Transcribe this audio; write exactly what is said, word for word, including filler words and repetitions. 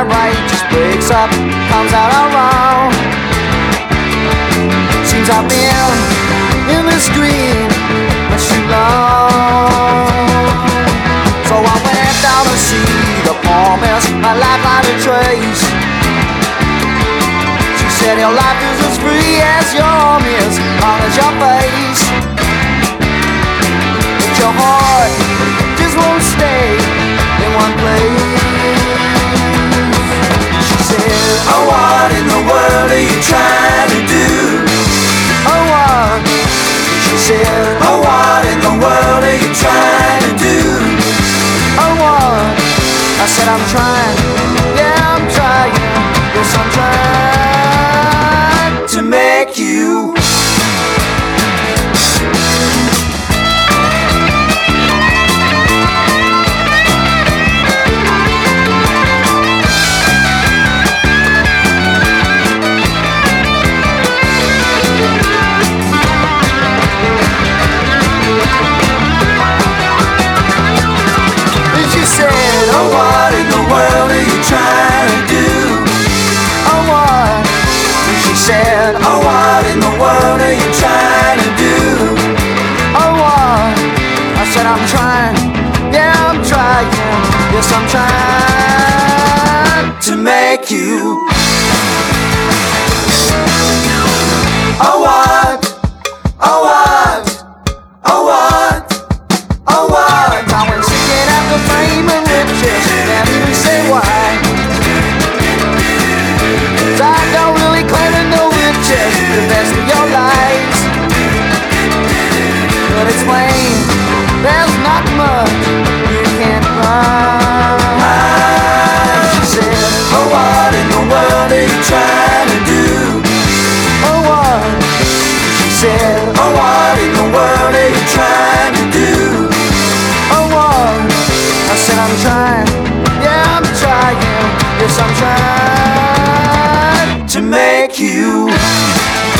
out right, just breaks up, comes out all wrong. Seems I've been in this dream much too long. So I went down to see the promise my life might a trace. She said your life is as free as your arm is, long as your face. But your heart just won't stay in one place. She said, oh, what in the world are you trying to do? oh what? She said, oh, what in the world are you trying to do? oh what? I said I'm trying, yeah I'm trying, yes I'm trying to make you. Oh, what in the world are you trying to do? oh what? She said, oh, what in the world are you trying to do? oh what? I said I'm trying, yeah I'm trying, yes I'm trying to make you. Oh, what? Oh, what? Oh, what? Oh, what? I went seeking after fame and riches, can't even say why. 'Cause I don't really claim to know which is the best of your lives. But it's plain, there's not much you can't find. She said, oh, what in the world are you trying to do? oh what? She said, oh, what in the world are you trying to do? Oh what? I said I'm trying, yeah I'm trying, yes I'm trying to make you.